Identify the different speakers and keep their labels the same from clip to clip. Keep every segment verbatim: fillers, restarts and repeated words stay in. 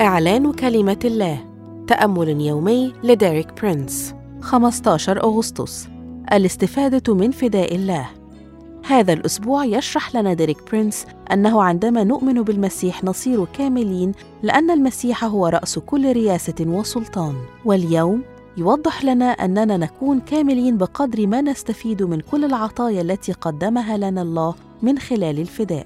Speaker 1: إعلان كلمة الله. تأمل يومي لديريك برينس. خمسة عشر أغسطس. الاستفادة من فداء الله. هذا الأسبوع يشرح لنا ديريك برينس أنه عندما نؤمن بالمسيح نصير كاملين، لأن المسيح هو رأس كل رياسة وسلطان. واليوم يوضح لنا أننا نكون كاملين بقدر ما نستفيد من كل العطايا التي قدمها لنا الله من خلال الفداء.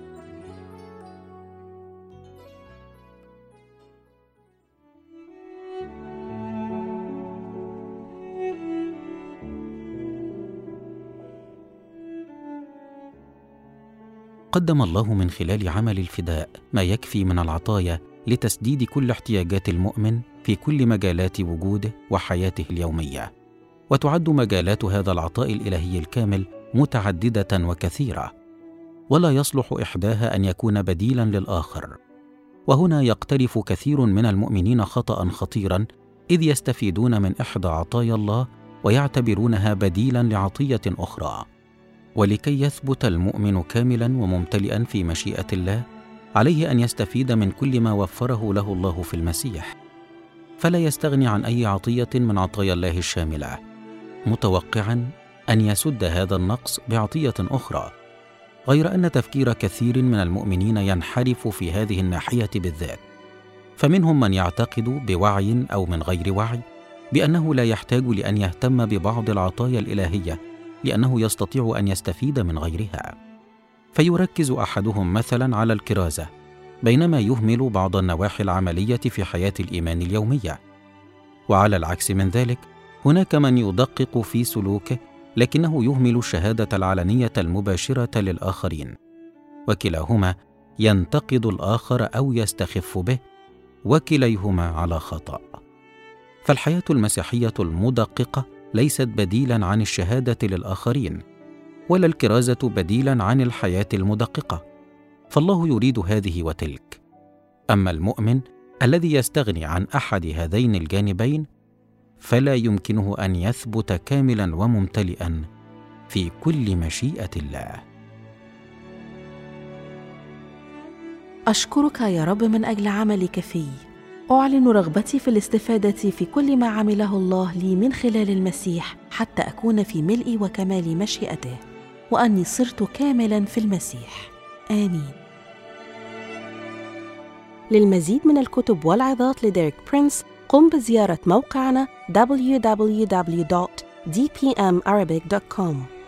Speaker 2: قدم الله من خلال عمل الفداء ما يكفي من العطايا لتسديد كل احتياجات المؤمن في كل مجالات وجوده وحياته اليومية. وتعد مجالات هذا العطاء الإلهي الكامل متعددة وكثيرة، ولا يصلح إحداها أن يكون بديلاً للآخر. وهنا يقترف كثير من المؤمنين خطأ خطيراً، إذ يستفيدون من إحدى عطايا الله ويعتبرونها بديلاً لعطية أخرى. ولكي يثبت المؤمن كاملاً وممتلئاً في مشيئة الله، عليه أن يستفيد من كل ما وفره له الله في المسيح، فلا يستغني عن أي عطية من عطايا الله الشاملة، متوقعاً أن يسد هذا النقص بعطية أخرى. غير أن تفكير كثير من المؤمنين ينحرف في هذه الناحية بالذات، فمنهم من يعتقد بوعي أو من غير وعي بأنه لا يحتاج لأن يهتم ببعض العطايا الإلهية لأنه يستطيع أن يستفيد من غيرها. فيركز أحدهم مثلاً على الكرازة، بينما يهمل بعض النواحي العملية في حياة الإيمان اليومية. وعلى العكس من ذلك، هناك من يدقق في سلوكه لكنه يهمل الشهادة العلنية المباشرة للآخرين، وكلاهما ينتقد الآخر أو يستخف به، وكليهما على خطأ. فالحياة المسيحية المدققة ليست بديلاً عن الشهادة للآخرين، ولا الكرازة بديلاً عن الحياة المدققة، فالله يريد هذه وتلك. أما المؤمن الذي يستغني عن أحد هذين الجانبين فلا يمكنه أن يثبت كاملاً وممتلئاً في كل مشيئة الله.
Speaker 1: أشكرك يا رب من أجل عملك في. أعلن رغبتي في الاستفادة في كل ما عمله الله لي من خلال المسيح، حتى أكون في ملء وكمال مشيئته، وأني صرت كاملاً في المسيح. آمين. للمزيد من الكتب والعظات لديريك برينس، قم بزيارة موقعنا دبليو دبليو دبليو دوت دي بي إم أرابيك دوت كوم.